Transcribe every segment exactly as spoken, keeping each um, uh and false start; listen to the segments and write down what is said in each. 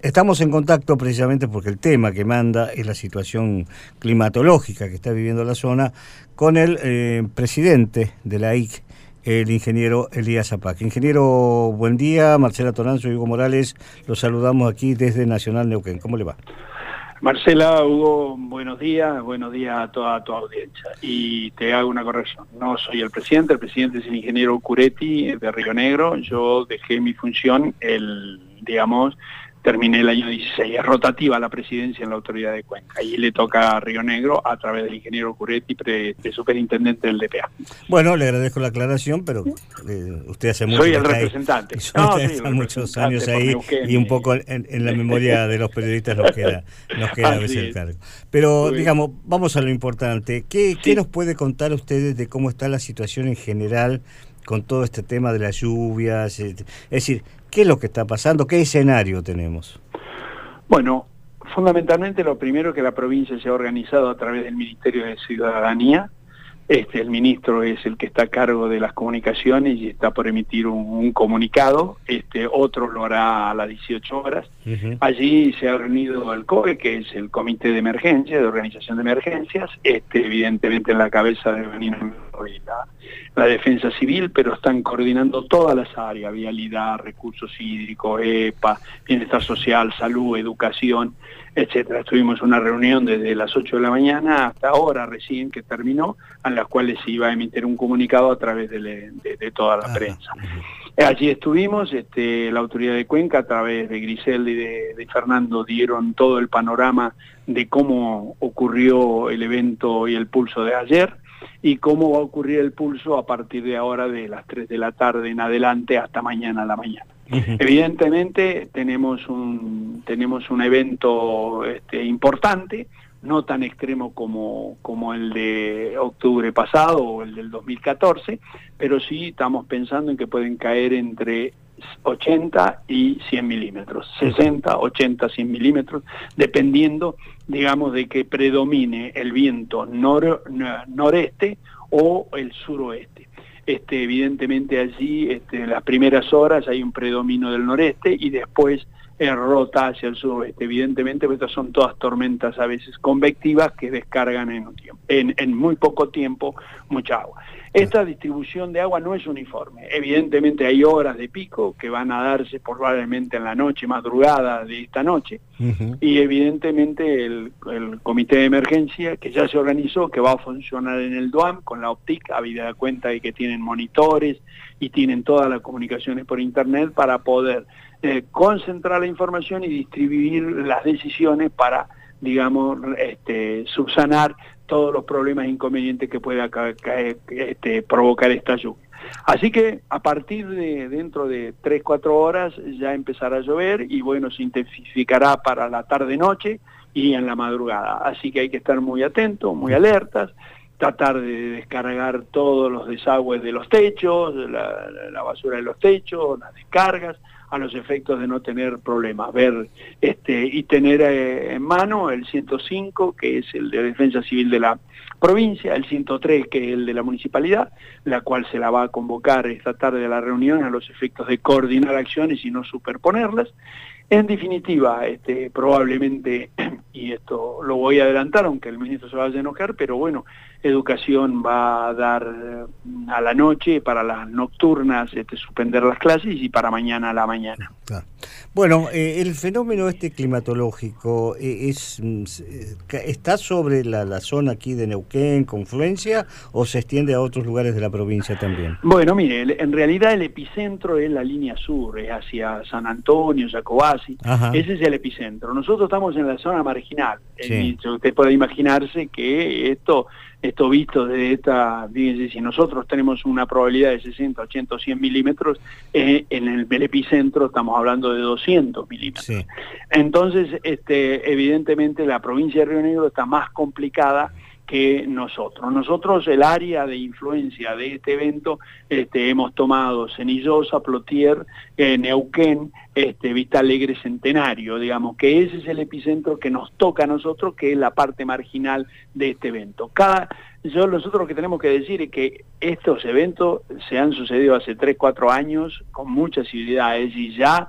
Estamos en contacto precisamente porque el tema que manda es la situación climatológica que está viviendo la zona con el eh, presidente de la I C, el ingeniero Elías Zapac. Ingeniero, buen día. Marcela Toranzo y Hugo Morales, los saludamos aquí desde Nacional Neuquén. ¿Cómo le va? Marcela, Hugo, buenos días, buenos días a toda tu audiencia. Y te hago una corrección, no soy el presidente, el presidente es el ingeniero Curetti de Río Negro. Yo dejé mi función, el, digamos, terminé el año dieciséis, es rotativa la presidencia en la autoridad de Cuenca, y le toca a Río Negro a través del ingeniero Curetti, pre, de superintendente del D P A. Bueno, le agradezco la aclaración, pero eh, usted hace mucho Soy el que está representante. Ahí, No, usted sí, está muchos años ahí Neuquén, y un poco en, en la memoria de los periodistas nos queda, nos queda a veces el cargo. Pero Muy digamos, vamos a lo importante. ¿Qué, sí. ¿Qué nos puede contar ustedes de cómo está la situación en general con todo este tema de las lluvias? Es decir, ¿qué es lo que está pasando? ¿Qué escenario tenemos? Bueno, fundamentalmente lo primero que la provincia se ha organizado a través del Ministerio de Ciudadanía. Este, el ministro es el que está a cargo de las comunicaciones y está por emitir un, un comunicado, este, otro lo hará a las dieciocho horas. Uh-huh. Allí se ha reunido el C O E, que es el Comité de Emergencia, de Organización de Emergencias, este, evidentemente en la cabeza de y la, la Defensa Civil, pero están coordinando todas las áreas: vialidad, recursos hídricos, E P A, bienestar social, salud, educación, etcétera. Tuvimos una reunión desde las ocho de la mañana hasta ahora recién que terminó, en las cuales se iba a emitir un comunicado a través de, le, de, de toda la prensa. Allí estuvimos, este, la autoridad de Cuenca, a través de Griselda y de, de Fernando, dieron todo el panorama de cómo ocurrió el evento y el pulso de ayer, y cómo va a ocurrir el pulso a partir de ahora de las tres de la tarde en adelante hasta mañana a la mañana. Uh-huh. Evidentemente tenemos un, tenemos un evento este, importante, no tan extremo como, como el de octubre pasado o el del dos mil catorce, pero sí estamos pensando en que pueden caer entre ochenta y cien milímetros, sesenta, ochenta, cien milímetros, dependiendo, digamos, de que predomine el viento nor, noreste o el suroeste. Este, evidentemente allí, este, en las primeras horas hay un predominio del noreste y después eh, rota hacia el suroeste. Evidentemente, estas son todas tormentas a veces convectivas que descargan en, un tiempo, en, en muy poco tiempo mucha agua. Esta distribución de agua no es uniforme. Evidentemente hay horas de pico que van a darse probablemente en la noche, madrugada de esta noche, uh-huh. y evidentemente el, el comité de emergencia que ya se organizó, que va a funcionar en el D U A M con la OPTIC, habida cuenta de que tienen monitores y tienen todas las comunicaciones por internet para poder eh, concentrar la información y distribuir las decisiones para, digamos, este, subsanar todos los problemas e inconvenientes que pueda caer, este, provocar esta lluvia. Así que a partir de dentro de tres, cuatro horas ya empezará a llover y bueno, se intensificará para la tarde-noche y en la madrugada. Así que hay que estar muy atentos, muy alertas, tratar de descargar todos los desagües de los techos, la, la basura de los techos, las descargas, a los efectos de no tener problemas, ver este y tener eh, en mano el ciento cinco, que es el de Defensa Civil de la provincia, el ciento tres, que es el de la municipalidad, la cual se la va a convocar esta tarde a la reunión a los efectos de coordinar acciones y no superponerlas. En definitiva, este, probablemente, y esto lo voy a adelantar, aunque el ministro se vaya a enojar, pero bueno, Educación va a dar a la noche, para las nocturnas, este, suspender las clases, y para mañana a la mañana. Ah. Bueno, eh, el fenómeno este climatológico eh, es eh, ¿está sobre la, la zona aquí de Neuquén, Confluencia, o se extiende a otros lugares de la provincia también? Bueno, mire, el, en realidad el epicentro es la línea sur, es hacia San Antonio, Jacobasi. Ajá. Ese es el epicentro. Nosotros estamos en la zona marginal. Sí. El, usted puede imaginarse que esto... Esto visto de esta, fíjense, si nosotros tenemos una probabilidad de sesenta, ochenta, cien milímetros, eh, en el, el epicentro estamos hablando de doscientos milímetros. Sí. Entonces, este, evidentemente la provincia de Río Negro está más complicada que nosotros. Nosotros, el área de influencia de este evento, este, hemos tomado Cenillosa, Plotier, eh, Neuquén, este, Vista Alegre, Centenario, digamos, que ese es el epicentro que nos toca a nosotros, que es la parte marginal de este evento. Cada, yo, nosotros lo que tenemos que decir es que estos eventos se han sucedido hace tres, cuatro años con mucha civilidad, y ya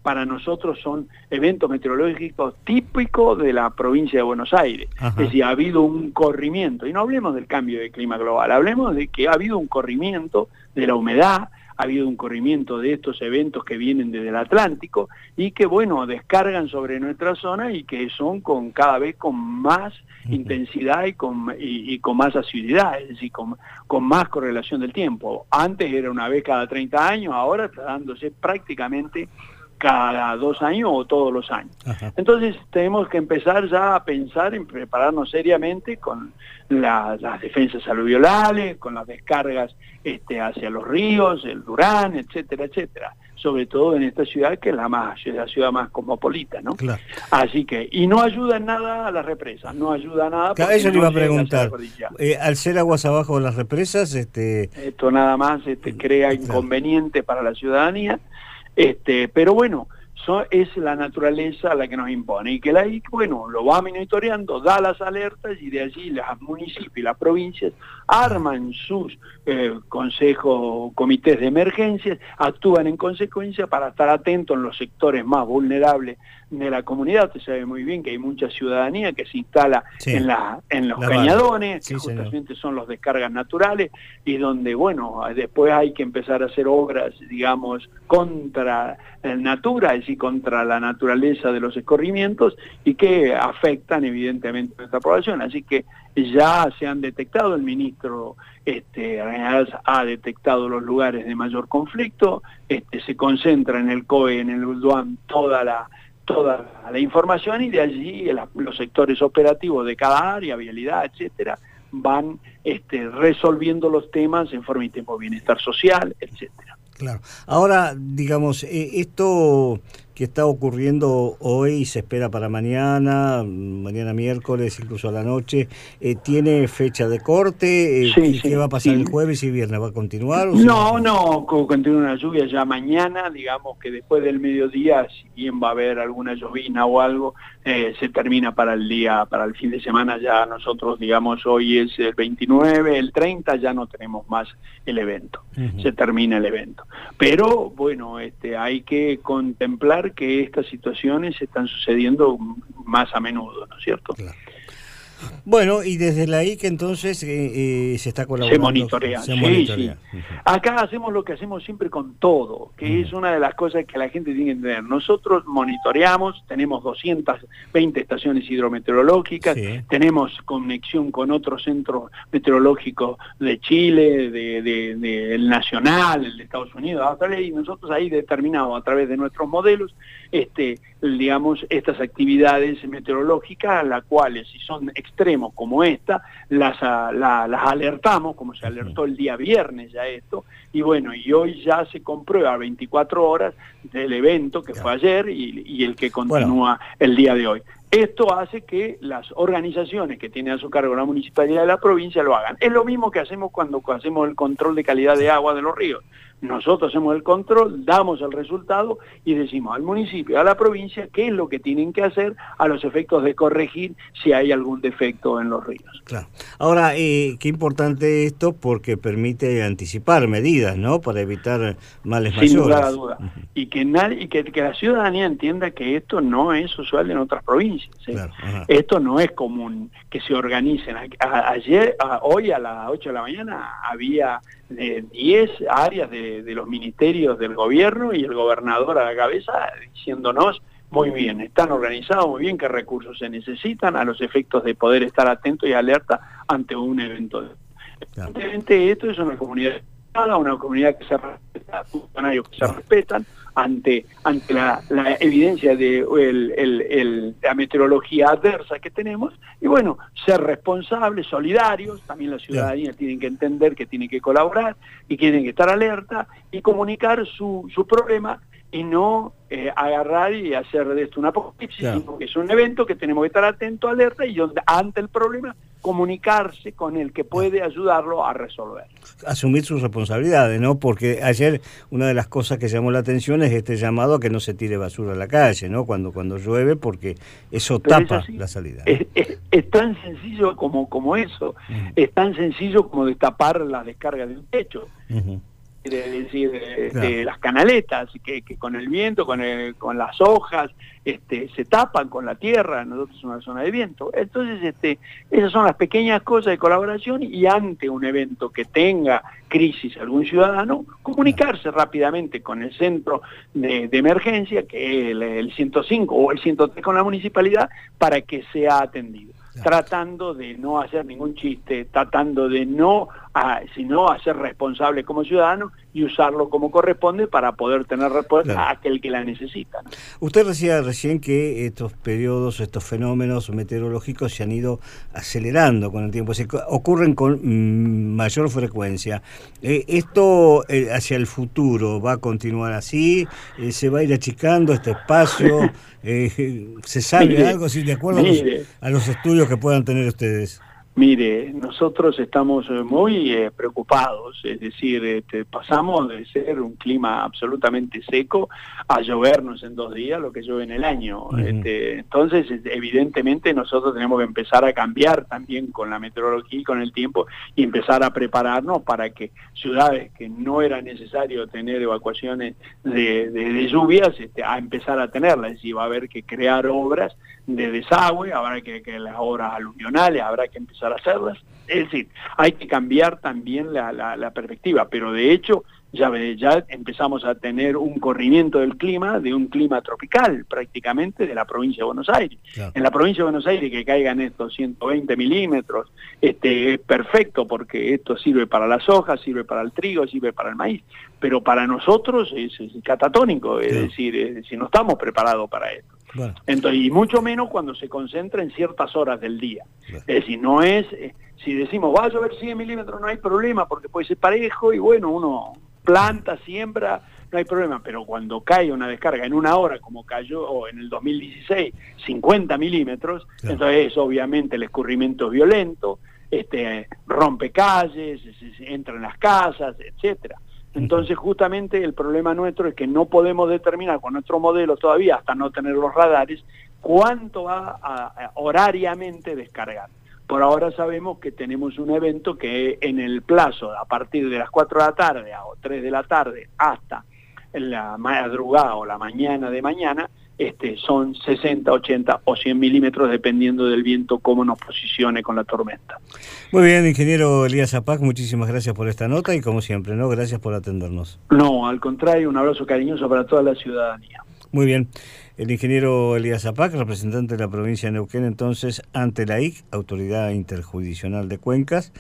para nosotros son eventos meteorológicos típicos de la provincia de Buenos Aires. Ajá. Es decir, ha habido un corrimiento, y no hablemos del cambio de clima global, hablemos de que ha habido un corrimiento de la humedad, ha habido un corrimiento de estos eventos que vienen desde el Atlántico y que, bueno, descargan sobre nuestra zona y que son con cada vez con más uh-huh. intensidad y con, y, y con más asiduidad, es decir, con, con más correlación del tiempo. Antes era una vez cada treinta años, ahora está dándose prácticamente cada dos años o todos los años. Ajá. Entonces tenemos que empezar ya a pensar en prepararnos seriamente con la, las defensas aluviales, con las descargas este, hacia los ríos, el Durán, etcétera, etcétera. Sobre todo en esta ciudad que es la más la ciudad más cosmopolita, ¿no? Claro. Así que, y no ayuda en nada a las represas, no ayuda a nada. Claro, eso le iba a preguntar. Eh, al ser aguas abajo de las represas, este... esto nada más este, crea claro. inconvenientes para la ciudadanía. Este, pero bueno, so, es la naturaleza la que nos impone y que la I C, bueno, lo va monitoreando, da las alertas y de allí los municipios y las provincias arman sus eh, consejos, comités de emergencias, actúan en consecuencia para estar atentos en los sectores más vulnerables de la comunidad. Usted sabe muy bien que hay mucha ciudadanía que se instala sí. en, la, en los la cañadones, sí, que justamente señor. son los descargas naturales, y donde, bueno, después hay que empezar a hacer obras, digamos, contra el natura, es decir, contra la naturaleza de los escorrimientos, y que afectan evidentemente a nuestra población. Así que ya se han detectado, el ministro este, ha detectado los lugares de mayor conflicto, este, se concentra en el C O E, en el DUAN, toda la toda la información, y de allí el, los sectores operativos de cada área, vialidad, etcétera, van este, resolviendo los temas en forma y tiempo, bienestar social, etcétera. Claro. Ahora, digamos, eh, esto que está ocurriendo hoy se espera para mañana, mañana miércoles, incluso a la noche, eh, ¿tiene fecha de corte? Eh, sí, ¿Qué sí, va a pasar sí. el jueves y viernes? ¿Va a continuar? O no, si... no, continúa una lluvia ya mañana, digamos que después del mediodía, si bien va a haber alguna llovina o algo, eh, se termina para el día, para el fin de semana. Ya nosotros, digamos, hoy es el veintinueve, el treinta ya no tenemos más el evento, uh-huh. se termina el evento. Pero, bueno, este, hay que contemplar que estas situaciones están sucediendo más a menudo, ¿no es cierto? Claro. Bueno, y desde la I C entonces eh, eh, se está colaborando. Se monitorea, se sí, monitorea. sí. Uh-huh. Acá hacemos lo que hacemos siempre con todo, que uh-huh. es una de las cosas que la gente tiene que entender. Nosotros monitoreamos, tenemos doscientas veinte estaciones hidrometeorológicas, sí. tenemos conexión con otros centros meteorológicos de Chile, de, de, de el nacional, el de Estados Unidos, Australia, y nosotros ahí determinamos a través de nuestros modelos, este, digamos, estas actividades meteorológicas, las cuales, si son extremos como esta, las, la, las alertamos, como se alertó el día viernes ya esto, y bueno, y hoy ya se comprueba a veinticuatro horas del evento que fue ayer y, y el que continúa bueno. el día de hoy. Esto hace que las organizaciones que tienen a su cargo la municipalidad de la provincia lo hagan. Es lo mismo que hacemos cuando hacemos el control de calidad de agua de los ríos. Nosotros hacemos el control, damos el resultado y decimos al municipio, a la provincia, qué es lo que tienen que hacer a los efectos de corregir si hay algún defecto en los ríos. Claro. Ahora, eh, qué importante esto porque permite anticipar medidas, ¿no? Para evitar males mayores. Sin lugar a duda. Uh-huh. Y, que, nadie, y que, que la ciudadanía entienda que esto no es usual en otras provincias. ¿sí? Claro. Uh-huh. Esto no es común que se organicen. A, a, ayer, a, hoy a las ocho de la mañana había eh, diez áreas de, de los ministerios del gobierno y el gobernador a la cabeza diciéndonos muy bien, están organizados muy bien, qué recursos se necesitan a los efectos de poder estar atento y alerta ante un evento. Claro. Evidentemente esto es una comunidad, una comunidad que se respeta, funcionarios que se respetan ante ante la, la evidencia de el, el, el, la meteorología adversa que tenemos, y bueno, ser responsables, solidarios, también la ciudadanía yeah. tiene que entender que tiene que colaborar y tienen que estar alerta y comunicar su, su problema y no eh, agarrar y hacer de esto una apocalipsis, yeah. sino que es un evento que tenemos que estar atentos, alerta, y donde, ante el problema comunicarse con el que puede ayudarlo a resolver. Asumir sus responsabilidades, ¿no? Porque ayer una de las cosas que llamó la atención es este llamado a que no se tire basura a la calle, ¿no? Cuando cuando llueve, porque eso Pero tapa es la salida. Es, es, es tan sencillo como, como eso, uh-huh. es tan sencillo como destapar la descarga de un techo. Uh-huh. es decir, eh, Claro. de las canaletas, que, que con el viento, con, el, con las hojas, este, se tapan con la tierra. Nosotros somos una zona de viento. Entonces, este, esas son las pequeñas cosas de colaboración, y ante un evento que tenga crisis algún ciudadano, comunicarse rápidamente con el centro de, de emergencia, que es el, el ciento cinco o el ciento tres con la municipalidad, para que sea atendido. Claro. Tratando de no hacer ningún chiste, tratando de no, a, sino hacer responsable como ciudadano y usarlo como corresponde para poder tener respuesta claro. a aquel que la necesita, ¿no? Usted decía recién que estos periodos, estos fenómenos meteorológicos se han ido acelerando con el tiempo, se ocurren con mmm, mayor frecuencia. Eh, ¿Esto eh, hacia el futuro va a continuar así? Eh, ¿Se va a ir achicando este espacio? Eh, ¿Se sabe mire, algo si de acuerdo a los, a los estudios que puedan tener ustedes? Mire, nosotros estamos muy eh, preocupados, es decir, este, pasamos de ser un clima absolutamente seco a llovernos en dos días lo que llueve en el año. Uh-huh. este, entonces, evidentemente, nosotros tenemos que empezar a cambiar también con la meteorología y con el tiempo, y empezar a prepararnos para que ciudades que no era necesario tener evacuaciones de, de, de lluvias, este, a empezar a tenerlas. Es decir, va a haber que crear obras de desagüe, habrá que, que las obras aluvionales, habrá que empezar a hacerlas. Es decir, hay que cambiar también la, la, la perspectiva, pero de hecho ya, ya empezamos a tener un corrimiento del clima, de un clima tropical prácticamente de la provincia de Buenos Aires. Claro. En la provincia de Buenos Aires que caigan estos ciento veinte milímetros, este, es perfecto, porque esto sirve para las hojas, sirve para el trigo, sirve para el maíz, pero para nosotros es, es catatónico, es claro. decir, es decir, no estamos preparados para esto. Bueno. Entonces, y mucho menos cuando se concentra en ciertas horas del día. Bueno. Es decir, no es, eh, si decimos va a llover cien milímetros, no hay problema, porque puede ser parejo, y bueno, uno planta, siembra, no hay problema, pero cuando cae una descarga en una hora, como cayó o en el dos mil dieciséis, cincuenta milímetros, claro. entonces obviamente el escurrimiento es violento, este, rompe calles, entra en las casas, etcétera. Entonces, justamente el problema nuestro es que no podemos determinar con nuestro modelo todavía, hasta no tener los radares, cuánto va a, a horariamente descargar. Por ahora sabemos que tenemos un evento que en el plazo, a partir de las cuatro de la tarde o tres de la tarde hasta la madrugada o la mañana de mañana, este, son sesenta, ochenta o cien milímetros, dependiendo del viento, cómo nos posicione con la tormenta. Muy bien, ingeniero Elías Zapac, muchísimas gracias por esta nota y como siempre, ¿no? Gracias por atendernos. No, al contrario, un abrazo cariñoso para toda la ciudadanía. Muy bien. El ingeniero Elías Zapac, representante de la provincia de Neuquén, entonces, ante la I C, Autoridad Interjurisdiccional de Cuencas.